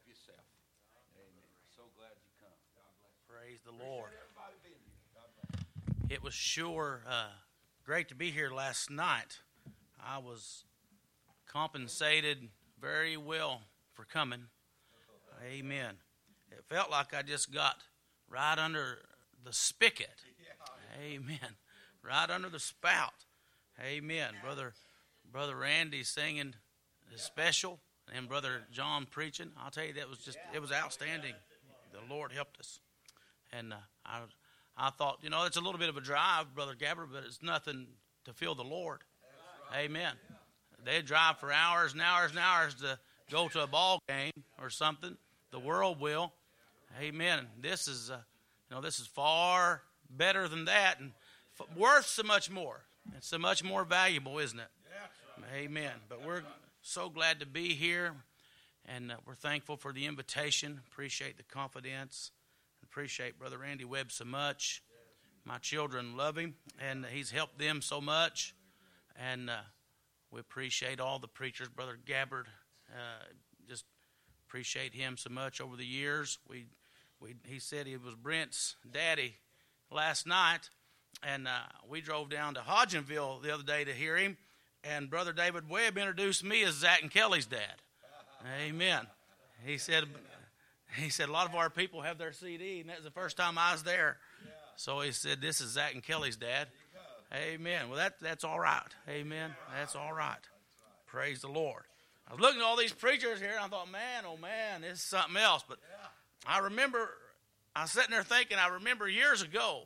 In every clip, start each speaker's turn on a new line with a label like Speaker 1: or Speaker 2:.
Speaker 1: yourself. Amen. So glad you come. God bless.
Speaker 2: Praise the Lord.
Speaker 1: Everybody being here. God bless.
Speaker 2: It was sure great to be here last night. I was compensated very well for coming. Amen. It felt like I just got right under the spigot. Amen. Right under the spout. Amen. Brother Randy singing is special, and Brother John preaching. I'll tell you, it was outstanding. The Lord helped us. And I thought, it's a little bit of a drive, Brother Gabbard, but it's nothing to feel the Lord. Amen. They drive for hours and hours and hours to go to a ball game or something. The world will. Amen. This is far better than that, and worth so much more. It's so much more valuable, isn't it? Amen. But we're so glad to be here, and we're thankful for the invitation. Appreciate the confidence. Appreciate Brother Randy Webb so much. My children love him, and he's helped them so much. And we appreciate all the preachers. Brother Gabbard, just appreciate him so much over the years. He said he was Brent's daddy last night, and we drove down to Hodgenville the other day to hear him, and Brother David Webb introduced me as Zach and Kelly's dad. Amen. He said a lot of our people have their CD, and that's the first time I was there. So he said, this is Zach and Kelly's dad. Amen. Well, that's all right. Amen. That's all right. Praise the Lord. I was looking at all these preachers here, and I thought, man, oh man, this is something else. But I was sitting there thinking, I remember years ago,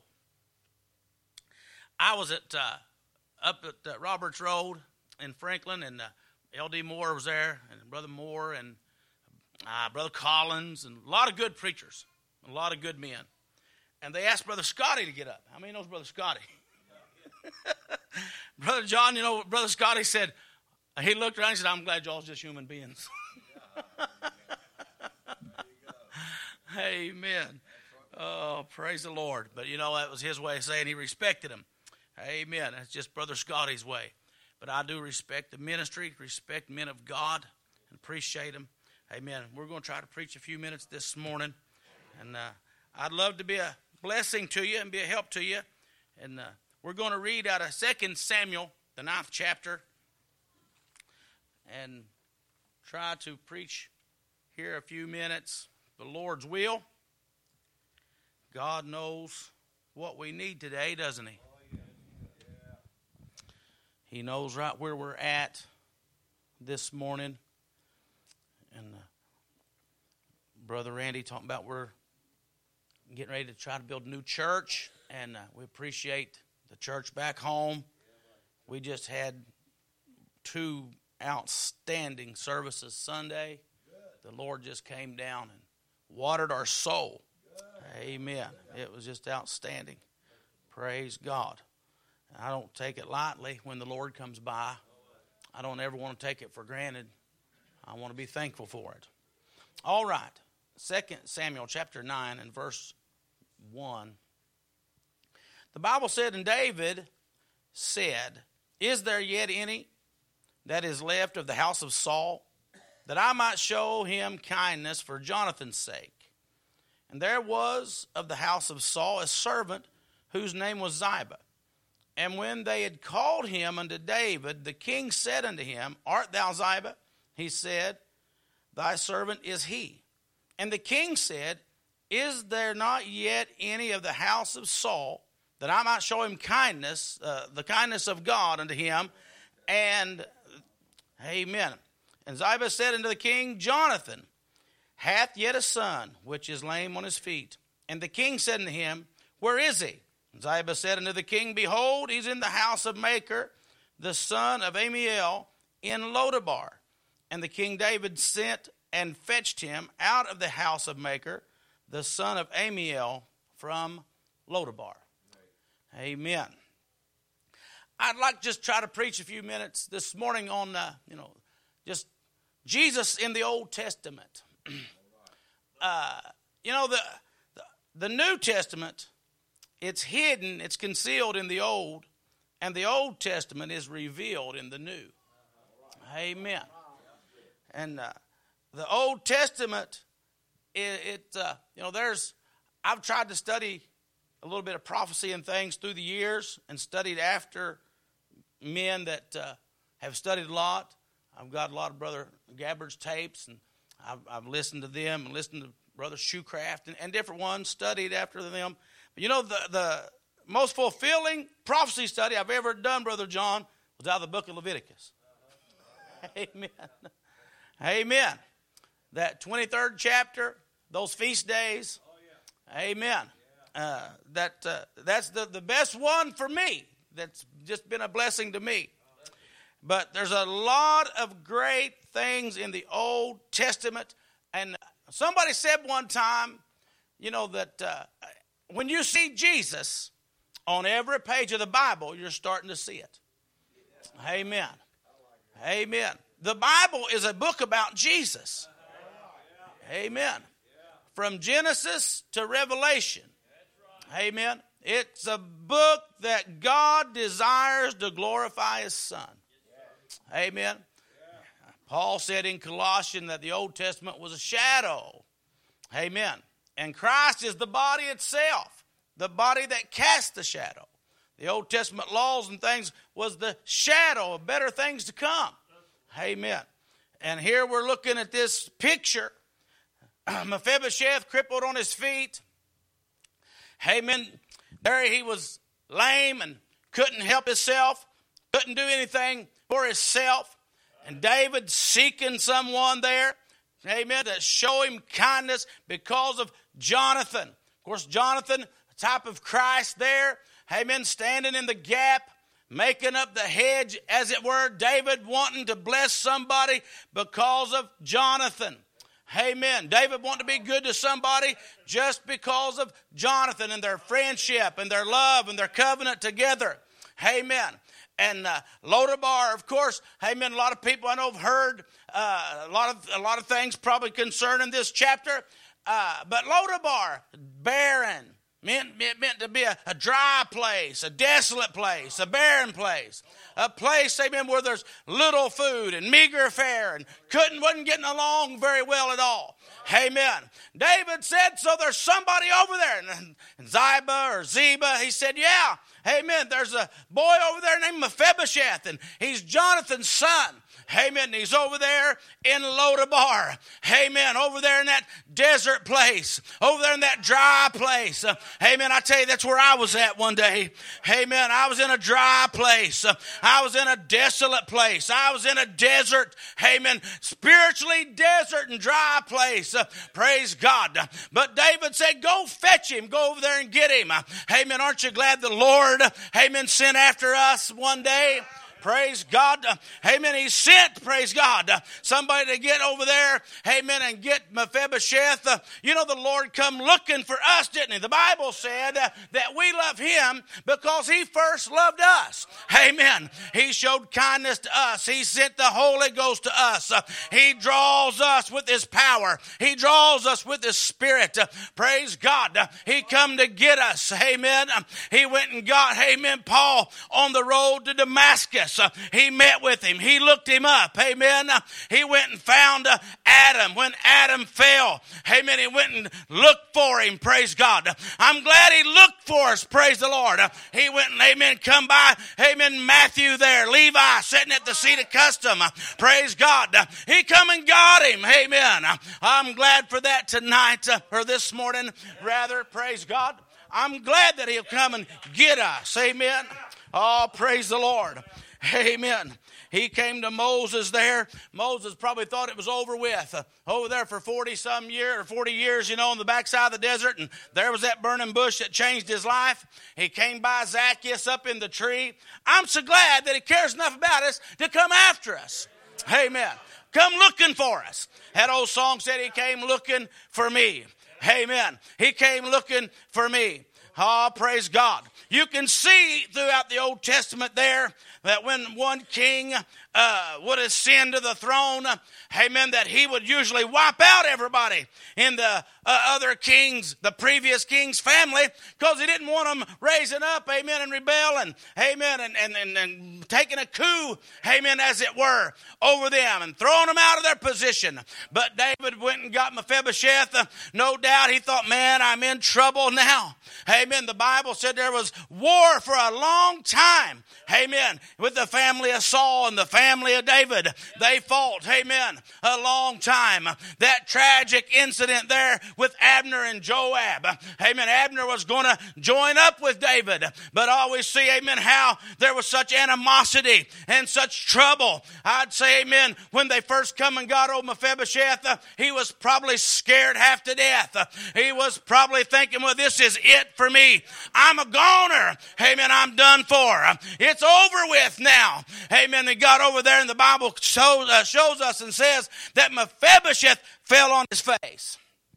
Speaker 2: I was up at Roberts Road in Franklin, and L.D. Moore was there, and Brother Moore, and Brother Collins, and a lot of good preachers, a lot of good men. And they asked Brother Scotty to get up. How many knows Brother Scotty? Brother John, Brother Scotty said, he looked around and said, I'm glad y'all's just human beings. Amen. Oh, praise the Lord. But that was his way of saying he respected him. Amen. That's just Brother Scotty's way. But I do respect the ministry, respect men of God, and appreciate them. Amen. We're going to try to preach a few minutes this morning. And I'd love to be a blessing to you and be a help to you. And we're going to read out of 2 Samuel, the 9th chapter, and try to preach here a few minutes the Lord's will. God knows what we need today, doesn't he? He knows right where we're at this morning. And Brother Randy talking about we're getting ready to try to build a new church, and we appreciate the church back home. We just had 2 outstanding services Sunday. The Lord just came down and watered our soul. Amen. It was just outstanding. Praise God. I don't take it lightly when the Lord comes by. I don't ever want to take it for granted. I want to be thankful for it. All right. 2 Samuel chapter 9 and verse 1. The Bible said, and David said, is there yet any that is left of the house of Saul, that I might show him kindness for Jonathan's sake? And there was of the house of Saul a servant whose name was Ziba. And when they had called him unto David, the king said unto him, art thou Ziba? He said, thy servant is he. And the king said, is there not yet any of the house of Saul, that I might show him kindness, the kindness of God unto him? And, amen. And Ziba said unto the king, Jonathan hath yet a son, which is lame on his feet. And the king said unto him, where is he? And Ziba said unto the king, behold, he's in the house of Machir, the son of Amiel, in Lodabar. And the king David sent and fetched him out of the house of Machir, the son of Amiel, from Lodabar. Amen. I'd like to just try to preach a few minutes this morning on, just Jesus in the Old Testament. The New Testament, it's hidden, it's concealed in the Old, and the Old Testament is revealed in the New. Amen. And the Old Testament I've tried to study a little bit of prophecy and things through the years and studied after men that have studied a lot. I've got a lot of Brother Gabbard's tapes, and I've listened to them and listened to Brother Shoecraft and different ones, studied after them. But the most fulfilling prophecy study I've ever done, Brother John, was out of the book of Leviticus. Amen. Amen. That 23rd chapter, those feast days. Amen. That's the best one for me. That's just been a blessing to me. But there's a lot of great things in the Old Testament. And somebody said one time, that when you see Jesus on every page of the Bible, you're starting to see it. Amen. Amen. The Bible is a book about Jesus. Amen. From Genesis to Revelation. Amen. It's a book that God desires to glorify His Son. Amen. Paul said in Colossians that the Old Testament was a shadow. Amen. And Christ is the body itself, the body that casts the shadow. The Old Testament laws and things was the shadow of better things to come. Amen. And here we're looking at this picture. Mephibosheth crippled on his feet. Amen. There he was lame and couldn't help himself, couldn't do anything for himself. And David seeking someone there, amen, to show him kindness because of Jonathan. Of course, Jonathan, a type of Christ there, amen, standing in the gap, making up the hedge, as it were. David wanting to bless somebody because of Jonathan. Amen. David wanted to be good to somebody just because of Jonathan and their friendship and their love and their covenant together. Amen. And Lodabar, of course, amen. A lot of people I know have heard a lot of things probably concerning this chapter. But Lodabar, barren, meant to be a dry place, a desolate place, a barren place, a place, amen, where there's little food and meager fare and wasn't getting along very well at all. Amen. David said, so there's somebody over there. And Ziba, he said, yeah, amen, there's a boy over there named Mephibosheth, and he's Jonathan's son. Amen. He's over there in Lodabar. Amen. Over there in that desert place. Over there in that dry place. Amen. I tell you, that's where I was at one day. Amen. I was in a dry place. I was in a desolate place. I was in a desert. Amen. Spiritually desert and dry place. Praise God. But David said, go fetch him. Go over there and get him. Amen. Aren't you glad the Lord, amen, sent after us one day? Praise God. Amen. He sent, praise God, somebody to get over there, amen, and get Mephibosheth. The Lord come looking for us, didn't He? The Bible said that we love Him because He first loved us. Amen. He showed kindness to us. He sent the Holy Ghost to us. He draws us with His power. He draws us with His Spirit. Praise God. He come to get us. Amen. He went and got, amen, Paul on the road to Damascus. He met with him. He looked him up. Amen. He went and found Adam when Adam fell. Amen. He went and looked for him. Praise God. I'm glad he looked for us. Praise the Lord. He went and, amen, come by. Amen. Matthew there. Levi sitting at the seat of custom. Praise God. He come and got him. Amen. I'm glad for that tonight, or this morning rather. Praise God. I'm glad that He'll come and get us. Amen. Oh, praise the Lord. Amen. He came to Moses there. Moses probably thought it was over with. Over there for 40 years, on the backside of the desert. And there was that burning bush that changed his life. He came by Zacchaeus up in the tree. I'm so glad that He cares enough about us to come after us. Amen. Come looking for us. That old song said He came looking for me. Amen. He came looking for me. Oh, praise God. You can see throughout the Old Testament there that when one king would ascend to the throne, amen, that he would usually wipe out everybody in the other kings, the previous king's family, because he didn't want them raising up, amen, and rebel, and amen, and taking a coup, amen, as it were, over them and throwing them out of their position. But David went and got Mephibosheth. No doubt he thought, man, I'm in trouble now. Amen. The Bible said there was war for a long time. Amen. With the family of Saul and the family of David. They fought, amen, a long time. That tragic incident there with Abner and Joab. Amen. Abner was going to join up with David. But always see, amen, how there was such animosity and such trouble. I'd say, amen, when they first come and got old Mephibosheth, he was probably scared half to death. He was probably thinking, well, this is it for me. I'm a goner. Amen. I'm done for. It's over with now. Amen. They got over there and the Bible shows us and says that Mephibosheth fell on his face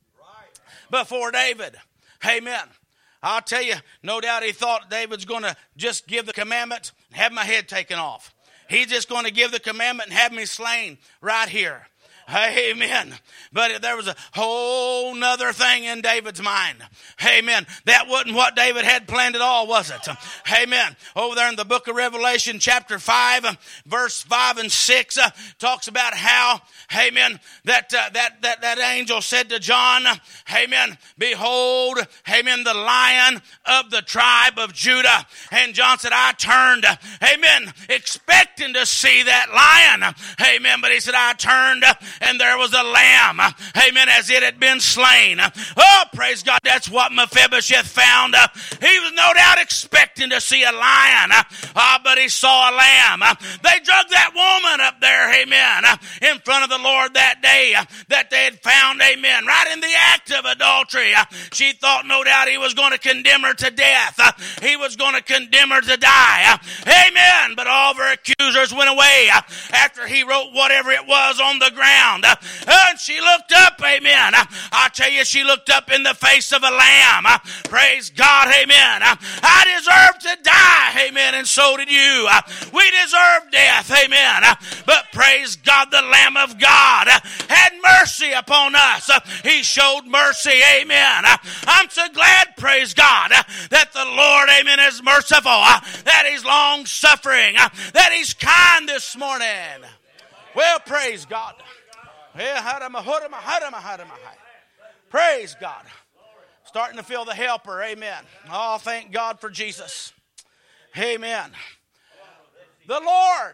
Speaker 2: before David. Amen. I'll tell you, no doubt he thought David's going to just give the commandment and have my head taken off. He's just going to give the commandment and have me slain right here. Amen. But there was a whole nother thing in David's mind. Amen. That wasn't what David had planned at all, was it? Amen. Over there in the book of Revelation, chapter 5, verse 5 and 6, talks about how, amen, that angel said to John, amen, behold, amen, the Lion of the tribe of Judah. And John said, I turned, amen, expecting to see that lion. Amen. But he said, I turned, and there was a lamb, amen, as it had been slain. Oh, praise God, that's what Mephibosheth found. He was no doubt expecting to see a lion, but he saw a lamb. They drug that woman up there, amen, in front of the Lord that day that they had found, amen, right in the act of adultery. She thought no doubt he was going to condemn her to death. He was going to condemn her to die. Amen. But all of her accusers went away after he wrote whatever it was on the ground. And she looked up, amen. I tell you, she looked up in the face of a lamb. Praise God, amen. I deserve to die, amen, and so did you. We deserve death, amen. But praise God, the Lamb of God had mercy upon us. He showed mercy, amen. I'm so glad, praise God, that the Lord, amen, is merciful, that He's long-suffering, that He's kind this morning. Well, praise God. Praise God. Starting to feel the helper. Amen. Oh, thank God for Jesus. Amen. The Lord.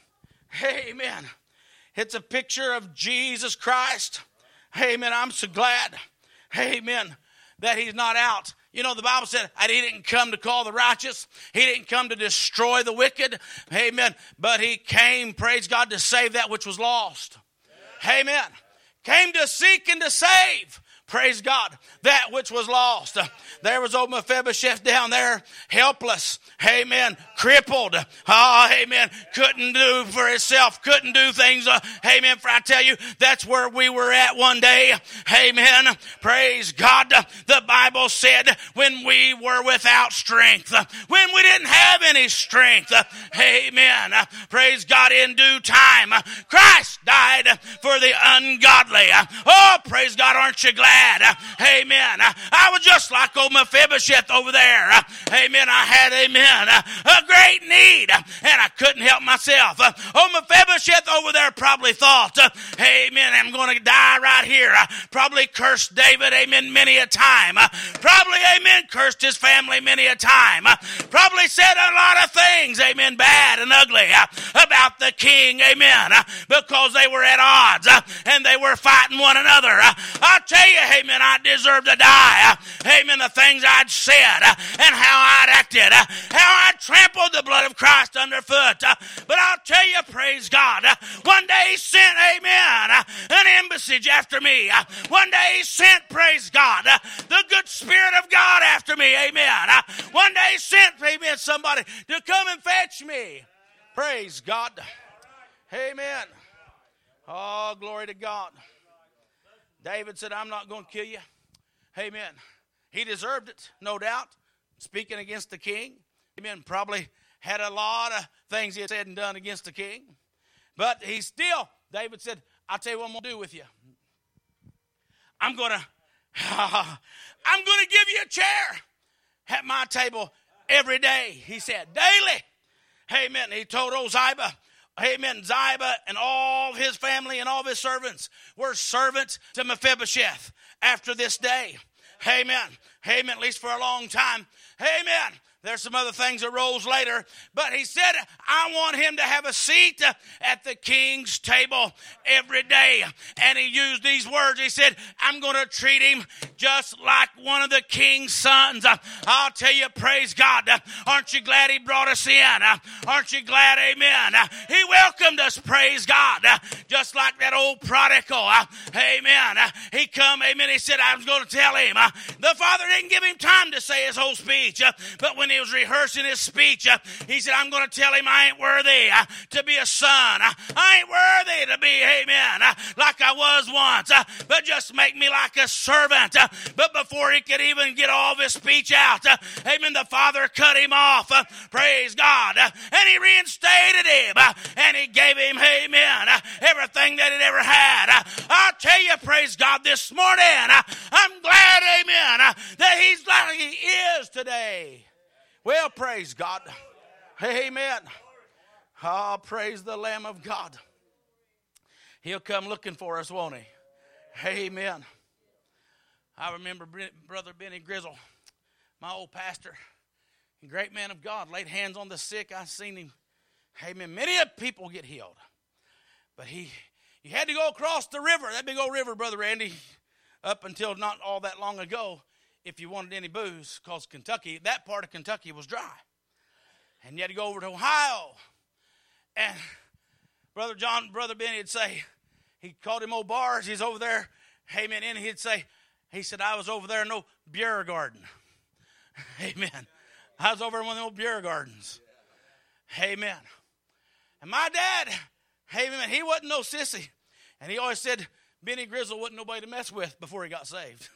Speaker 2: Amen. It's a picture of Jesus Christ. Amen. I'm so glad. Amen. That He's not out. You know, the Bible said He didn't come to call the righteous. He didn't come to destroy the wicked. Amen. But He came, praise God, to save that which was lost. Amen. Came to seek and to save. Praise God. That which was lost. There was old Mephibosheth down there, helpless. Amen. Crippled. Oh, amen. Couldn't do for himself. Couldn't do things. Amen. For I tell you, that's where we were at one day. Amen. Praise God. The Bible said when we were without strength, when we didn't have any strength. Amen. Praise God. In due time, Christ died for the ungodly. Oh, praise God. Aren't you glad? Amen. I was just like old Mephibosheth over there. Amen. I had, amen, a great need, and I couldn't help myself. Old Mephibosheth over there probably thought, amen, I'm going to die right here. Probably cursed David, amen, many a time. Probably, amen, cursed his family many a time. Probably said a lot of things, amen, bad and ugly about the king, amen, because they were at odds and they were fighting one another. I'll tell you, amen, I deserve to die. Amen, the things I'd said and how I'd acted, how I'd trampled the blood of Christ underfoot. But I'll tell you, praise God, one day He sent, amen, an embassy after me. One day He sent, praise God, the good Spirit of God after me, amen. One day He sent, amen, somebody to come and fetch me. Praise God. Amen. Oh, glory to God. David said, I'm not going to kill you. Amen. He deserved it, no doubt. Speaking against the king. Amen. Probably had a lot of things he had said and done against the king. But David said, I'll tell you what I'm going to do with you. I'm going to give you a chair at my table every day. He said, daily. Amen. He told old Ziba, amen, Ziba and all his family and all of his servants were servants to Mephibosheth after this day. Amen. Amen. At least for a long time. Amen. There's some other things that rose later. But he said, I want him to have a seat at the king's table every day. And he used these words. He said, I'm going to treat him just like one of the king's sons. I'll tell you, praise God. Aren't you glad he brought us in? Aren't you glad? Amen. He welcomed us, praise God. Just like that old prodigal. Amen. He come, amen. He said, I was going to tell him. The father didn't give him time to say his whole speech. But when he was rehearsing his speech, he said, I'm going to tell him I ain't worthy to be a son. I ain't worthy to be, amen, like I was once, but just make me like a servant. But before he could even get all of his speech out, amen, the father cut him off, praise God, and he reinstated him, and he gave him, amen, everything that he ever had. I'll tell you, praise God, this morning, I'm glad, amen, that he's like he is today. Well, praise God. Amen. Oh, praise the Lamb of God. He'll come looking for us, won't he? Amen. I remember Brother Benny Grizzle, my old pastor, and great man of God, laid hands on the sick. I've seen him. Amen. Many people get healed. But you had to go across the river, that big old river, Brother Randy, up until not all that long ago, if you wanted any booze, because Kentucky, that part of Kentucky was dry. And you had to go over to Ohio. And Brother Benny would say, he called him old bars, he's over there, amen, and he'd say, he said, I was over there in no beer garden. Amen. I was over in one of the old beer gardens. Amen. And my dad, amen, he wasn't no sissy. And he always said, Benny Grizzle wasn't nobody to mess with before he got saved.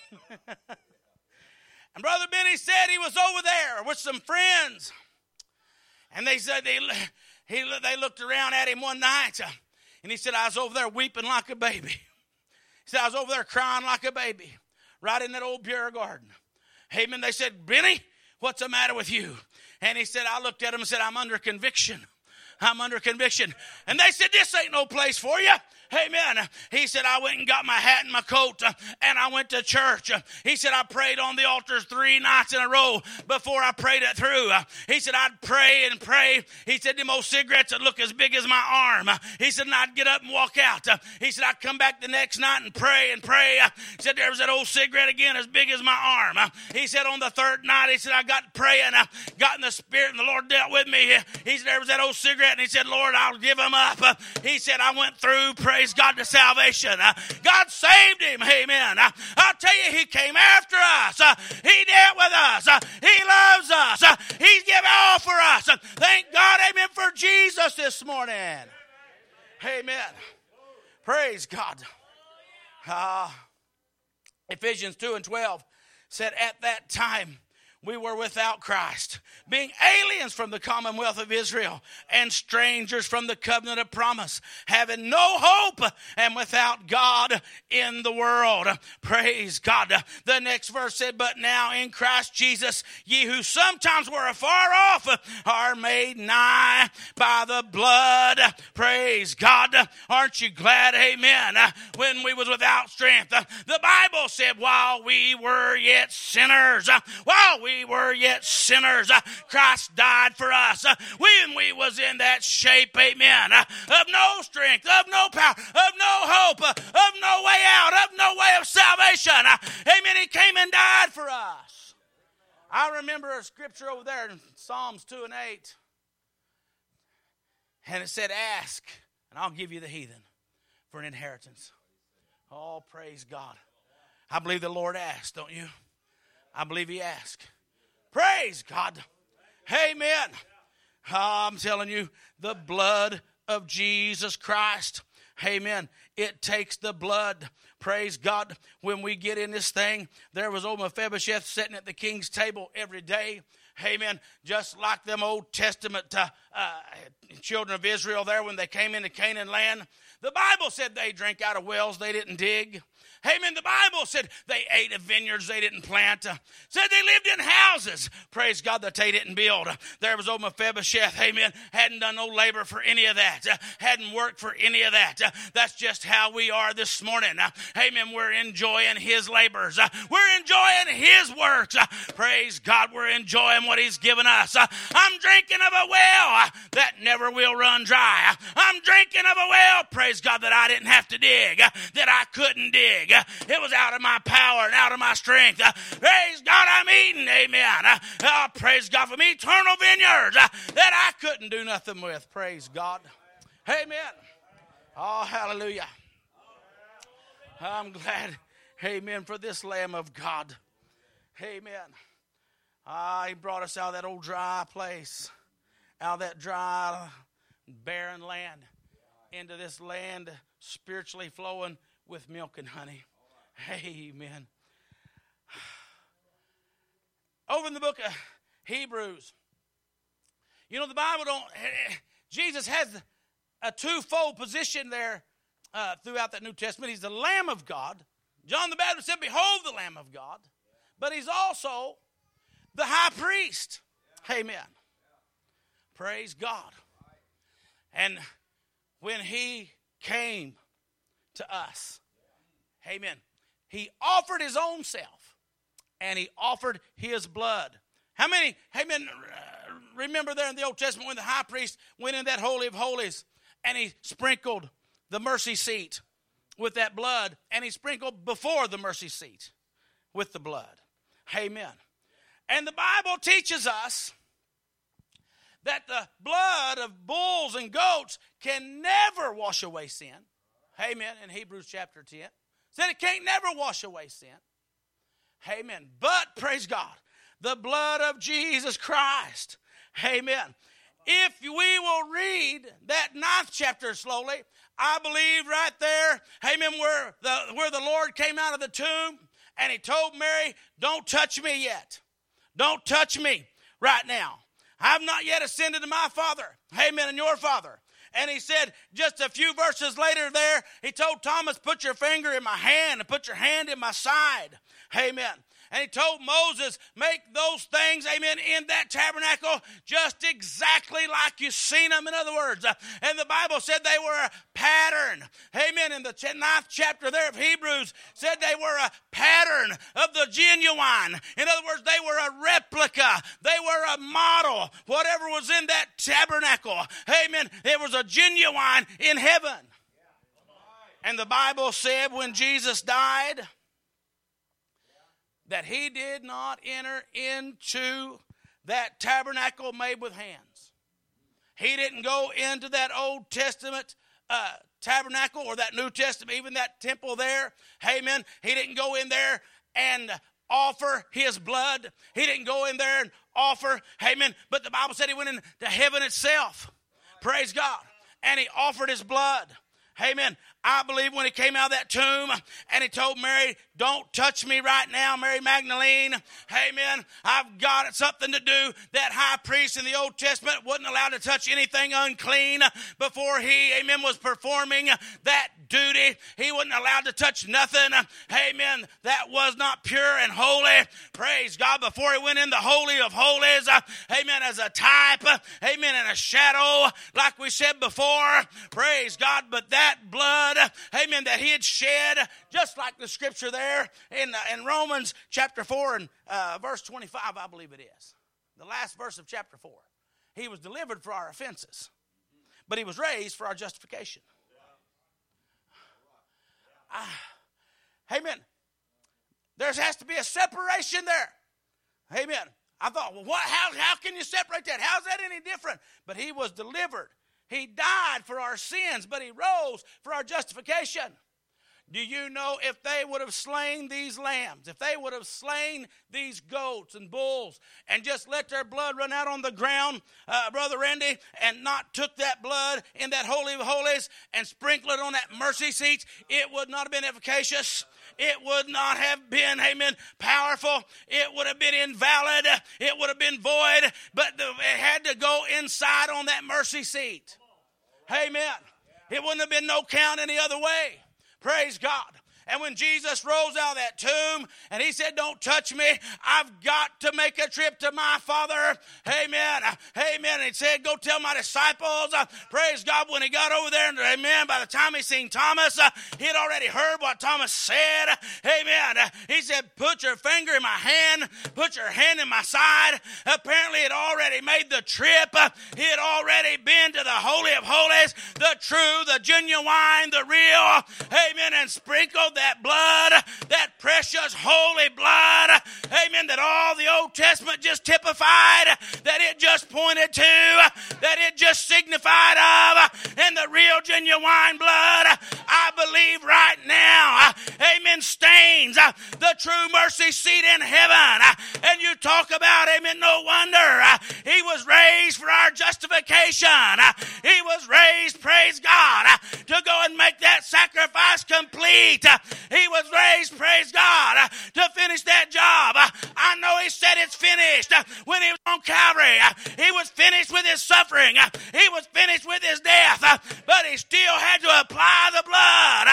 Speaker 2: And Brother Benny said he was over there with some friends. And they said they looked around at him one night. And he said, I was over there weeping like a baby. He said, I was over there crying like a baby. Right in that old beer garden. Amen. They said, Benny, what's the matter with you? And he said, I looked at him and said, I'm under conviction. I'm under conviction. And they said, this ain't no place for you. Amen. He said, I went and got my hat and my coat and I went to church. He said, I prayed on the altars 3 nights in a row before I prayed it through. He said, I'd pray and pray. He said, them old cigarettes would look as big as my arm. He said, and I'd get up and walk out. He said, I'd come back the next night and pray and pray. He said, there was that old cigarette again as big as my arm. He said, on the 3rd night, he said, I got praying, got in the Spirit, and the Lord dealt with me. He said, there was that old cigarette, and he said, Lord, I'll give him up. He said, I went through, praise God, to salvation. God saved him. Amen. I'll tell you, he came after us. He dealt with us. He loves us. He's given all for us. Thank God, amen, for Jesus this morning. Amen. Praise God. Ephesians 2:12 said, at that time, we were without Christ, being aliens from the commonwealth of Israel and strangers from the covenant of promise, having no hope and without God in the world. Praise God. The next verse said, but now in Christ Jesus, ye who sometimes were afar off are made nigh by the blood. Praise God. Aren't you glad? Amen. When we was without strength, the Bible said, while we were yet sinners, Christ died for us. When we was in that shape, amen, of no strength, of no power, of no hope, of no way out, of no way of salvation, amen, he came and died for us. I remember a scripture over there in Psalms 2:8, and it said, ask, and I'll give you the heathen for an inheritance. Oh, praise God. I believe the Lord asked, don't you? I believe he asked. Praise God. Amen. I'm telling you, the blood of Jesus Christ. Amen. It takes the blood. Praise God. When we get in this thing, there was old Mephibosheth sitting at the king's table every day. Amen. Just like them Old Testament children of Israel there when they came into Canaan land. The Bible said they drank out of wells they didn't dig. Amen. The Bible said they ate of vineyards they didn't plant. Said they lived in houses, praise God, that they didn't build. There was old Mephibosheth, amen, hadn't done no labor for any of that. Hadn't worked for any of that. That's just how we are this morning. Amen. We're enjoying his labors. We're enjoying his works. Praise God, we're enjoying what he's given us. I'm drinking of a well that never will run dry. I'm drinking of a well, praise God, that I didn't have to dig, that I couldn't dig. It was out of my power and out of my strength. Praise God, I'm eating, amen. Praise God for me, eternal vineyards that I couldn't do nothing with. Praise God. Amen. Oh, hallelujah. I'm glad, amen, for this Lamb of God. Amen. He brought us out of that old dry place, out of that dry, barren land, into this land spiritually flowing with milk and honey. Amen. Over in the book of Hebrews, you know, the Bible Jesus has a twofold position there throughout that New Testament. He's the Lamb of God. John the Baptist said, behold the Lamb of God. But he's also the high priest. Amen. Praise God. And when he came to us, amen, he offered his own self and he offered his blood. How many, amen, remember there in the Old Testament when the high priest went in that Holy of Holies and he sprinkled the mercy seat with that blood, and he sprinkled before the mercy seat with the blood. Amen. And the Bible teaches us that the blood of bulls and goats can never wash away sin. Amen. In Hebrews chapter 10. Said it can't never wash away sin. Amen. But, praise God, the blood of Jesus Christ. Amen. If we will read that 9th chapter slowly, I believe right there, amen, where the Lord came out of the tomb and he told Mary, don't touch me yet. Don't touch me right now. I've not yet ascended to my Father, amen, and your Father. And he said, just a few verses later there, he told Thomas, put your finger in my hand and put your hand in my side. Amen. And he told Moses, make those things, amen, in that tabernacle just exactly like you've seen them. In other words, and the Bible said they were a pattern. Amen. In the 9th chapter there of Hebrews said they were a pattern of the genuine. In other words, they were a replica. They were a model. Whatever was in that tabernacle, amen, it was a genuine in heaven. And the Bible said when Jesus died, that he did not enter into that tabernacle made with hands. He didn't go into that Old Testament tabernacle or that New Testament, even that temple there. Amen. He didn't go in there and offer his blood. He didn't go in there and offer, amen. But the Bible said he went into heaven itself. Praise God. And he offered his blood. Amen. I believe when he came out of that tomb and he told Mary, don't touch me right now, Mary Magdalene. Amen. I've got something to do. That high priest in the Old Testament wasn't allowed to touch anything unclean before he, amen, was performing that duty. He wasn't allowed to touch nothing, amen, that was not pure and holy. Praise God. Before he went in the Holy of Holies, amen, as a type, amen, and a shadow, like we said before. Praise God. But that blood, amen, that he had shed, just like the scripture there in Romans chapter 4 and verse 25, I believe it is. The last verse of chapter 4. He was delivered for our offenses, but he was raised for our justification. Amen. There has to be a separation there. Amen. I thought, well, how can you separate that? How's that any different? But he was delivered. He died for our sins, but he rose for our justification. Do you know if they would have slain these lambs, if they would have slain these goats and bulls and just let their blood run out on the ground, Brother Randy, and not took that blood in that Holy of Holies and sprinkled it on that mercy seat, it would not have been efficacious. It would not have been, amen, powerful. It would have been invalid. It would have been void. But it had to go inside on that mercy seat. Amen. It wouldn't have been no count any other way. Praise God. And when Jesus rose out of that tomb and he said, don't touch me, I've got to make a trip to my Father. Amen. Amen. And he said, go tell my disciples. Praise God. When he got over there, and amen, by the time he seen Thomas, he had already heard what Thomas said. Amen. He said, put your finger in my hand. Put your hand in my side. Apparently he had already made the trip. He had already been to the Holy of Holies, the true, the genuine, the real. Amen. And sprinkled that blood, that precious holy blood, amen, that all the Old Testament just typified, that it just pointed to, that it just signified of, and the real genuine blood, I believe right now, amen, stains the true mercy seat in heaven. And you talk about, amen, no wonder he was raised for our justification. He was raised, praise God, to go and make that sacrifice complete. He was raised, praise God, to finish that job. I know he said it's finished when he was on Calvary. He was finished with his suffering. He was finished with his death. But he still had to apply the blood.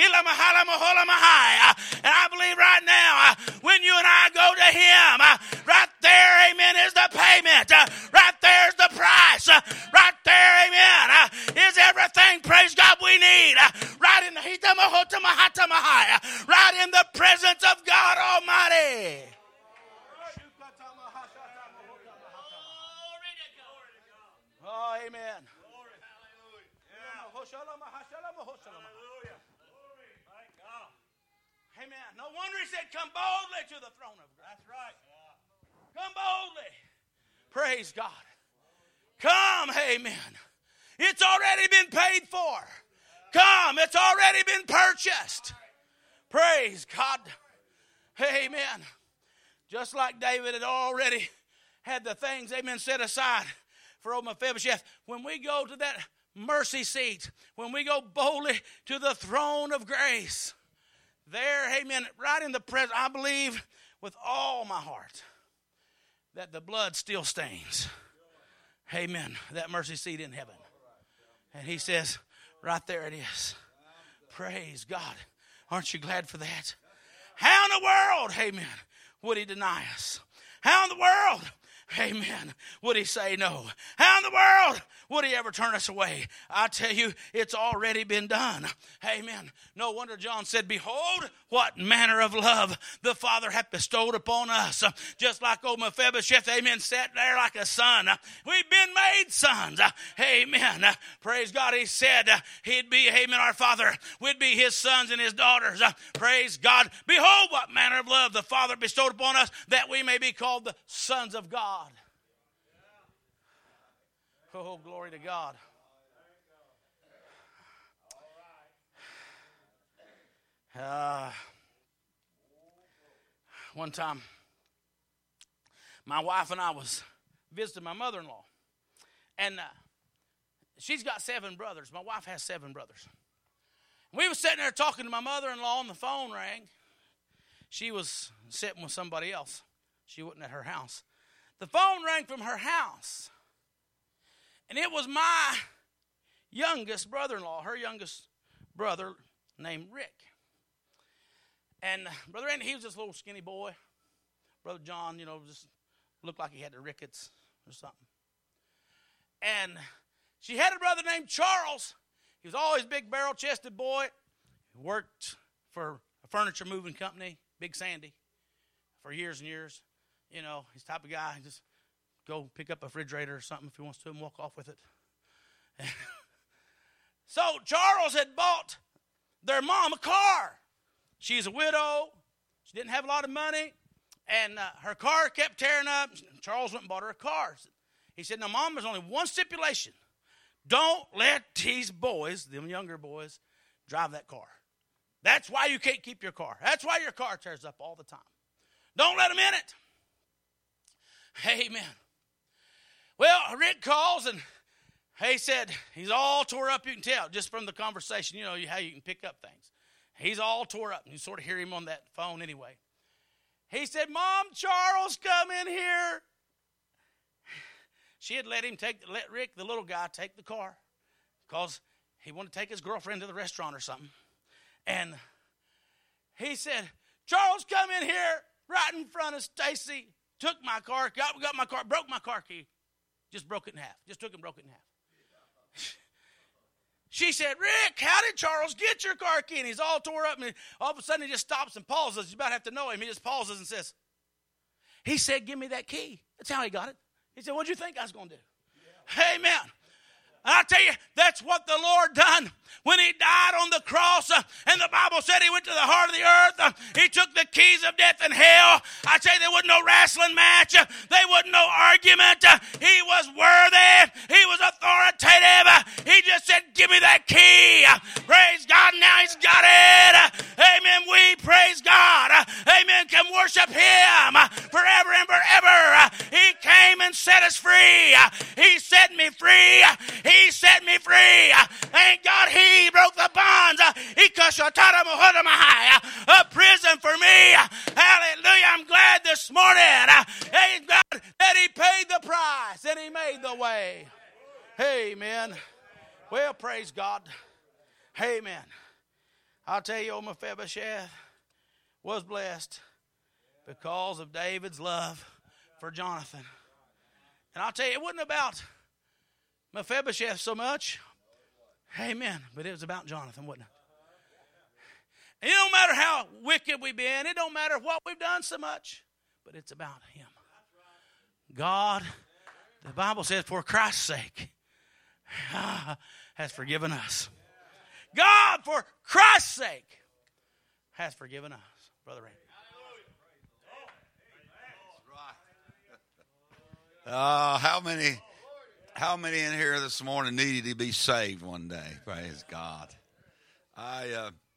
Speaker 2: And I believe right now, when you and I go to him, right there, amen, is the payment. Right there is the price. Right there, amen, is everything, praise God, we need. Right in the right in the presence of God Almighty. Oh, amen. Amen. No wonder he said, come boldly to the throne of grace. That's right. Come boldly. Praise God. Come, amen. It's already been paid for. Come, it's already been purchased. Praise God. Amen. Just like David had already had the things, amen, set aside for old Mephibosheth. When we go to that mercy seat, when we go boldly to the throne of grace, there, amen, right in the presence, I believe with all my heart that the blood still stains. Amen. That mercy seat in heaven. And he says, right there it is. Praise God. Aren't you glad for that? How in the world, amen, would he deny us? How in the world, amen, would he say no? How in the world would he ever turn us away? I tell you, it's already been done. Amen. No wonder John said, behold, what manner of love the Father hath bestowed upon us. Just like old Mephibosheth, amen, sat there like a son. We've been made sons. Amen. Praise God. He said he'd be, amen, our Father. We'd be his sons and his daughters. Praise God. Behold, what manner of love the Father bestowed upon us, that we may be called the sons of God. Oh, glory to God. One time, my wife and I was visiting my mother-in-law. And she's got 7 brothers. My wife has 7 brothers. We were sitting there talking to my mother-in-law, and the phone rang. She was sitting with somebody else. She wasn't at her house. The phone rang from her house. And it was my youngest brother-in-law, her youngest brother named Rick. And Brother Andy, he was this little skinny boy. Brother John, just looked like he had the rickets or something. And she had a brother named Charles. He was always a big barrel-chested boy. He worked for a furniture moving company, Big Sandy, for years and years. He's the type of guy, just go pick up a refrigerator or something if he wants to and walk off with it. So Charles had bought their mom a car. She's a widow. She didn't have a lot of money. And her car kept tearing up. Charles went and bought her a car. He said, now, Mom, there's only one stipulation. Don't let these boys, them younger boys, drive that car. That's why you can't keep your car. That's why your car tears up all the time. Don't let them in it. Amen. Well, Rick calls and he said he's all tore up. You can tell just from the conversation, you know, how you can pick up things. He's all tore up. You sort of hear him on that phone anyway. He said, Mom, Charles, come in here. She had let Rick, the little guy, take the car because he wanted to take his girlfriend to the restaurant or something. And he said, Charles, come in here right in front of Stacy. Took my car, got my car, broke my car key. Just broke it in half. Just took and broke it in half. She said, Rick, how did Charles get your car key? And he's all tore up. And all of a sudden he just stops and pauses. You about to have to know him. He just pauses and says, he said, give me that key. That's how he got it. He said, what'd you think I was going to do? Yeah. Amen. And I tell you, that's what the Lord done when he died on the cross. And the Bible said he went to the heart of the earth. He took the keys of death and hell. I tell you, there wasn't no wrestling match. There wasn't no argument. He was worthy. He was authoritative. He just said, give me that key. Praise God. Now he's got it. Amen. We praise God. Amen. Can worship him forever and forever. He came and set us free. He set me free. He set me free. Thank God he broke the bonds of prison for me. Hallelujah. I'm glad this morning that he paid the price and he made the way. Amen. Well, praise God. Amen. I'll tell you, old Mephibosheth was blessed because of David's love for Jonathan. And I'll tell you, it wasn't about Mephibosheth so much. Amen. But it was about Jonathan, wasn't it? And it don't matter how wicked we've been. It don't matter what we've done so much. But it's about him. God, the Bible says, for Christ's sake, has forgiven us. God, for Christ's sake, has forgiven us. Brother Ray.
Speaker 1: How many in here this morning needed to be saved one day? Praise God.